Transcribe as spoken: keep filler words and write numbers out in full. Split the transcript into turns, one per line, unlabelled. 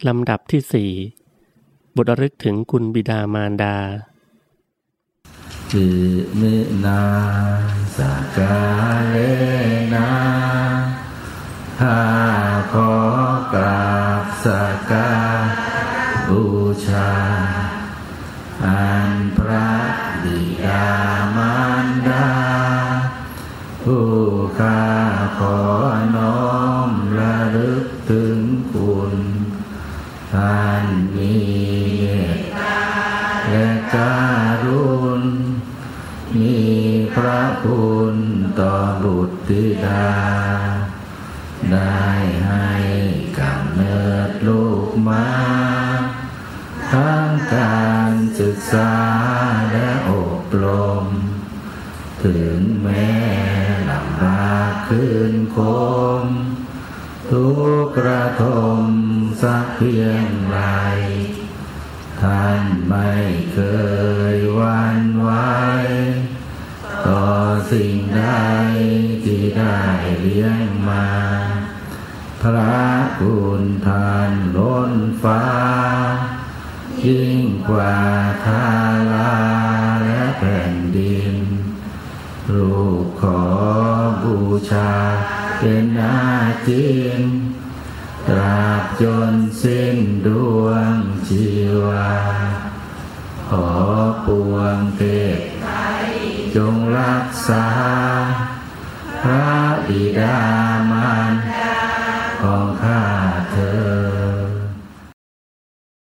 ลำดับที่สี่บทระลึกถึงคุณบิดามารดา
อิมินาสกาเลนะข้าขอกราบสักการบูชาอันพระบิดามารดาผู้ข้าขอน้อมระลึกถึงคุณท่านมีเมตตาและการุณมีพระคุณต่อบุตรธิดาได้ให้กำเนิดลูกมาทั้งการศึกษาและอบรมถึงแม้ลำบากคืนคมทุกข์ระทมสักเพียงไรท่านไม่เคยหวั่นไหวต่อสิ่งใดที่ได้เลี้ยงมาพระคุณท่านล้นฟ้ายิ่งกว่าทาราและแผ่นดินลูกขอบูชาเป็นอาจินตราบจนสิ้นดวงชีวาขอปวงเทพจงรักษาพระบิดามารดาของข้า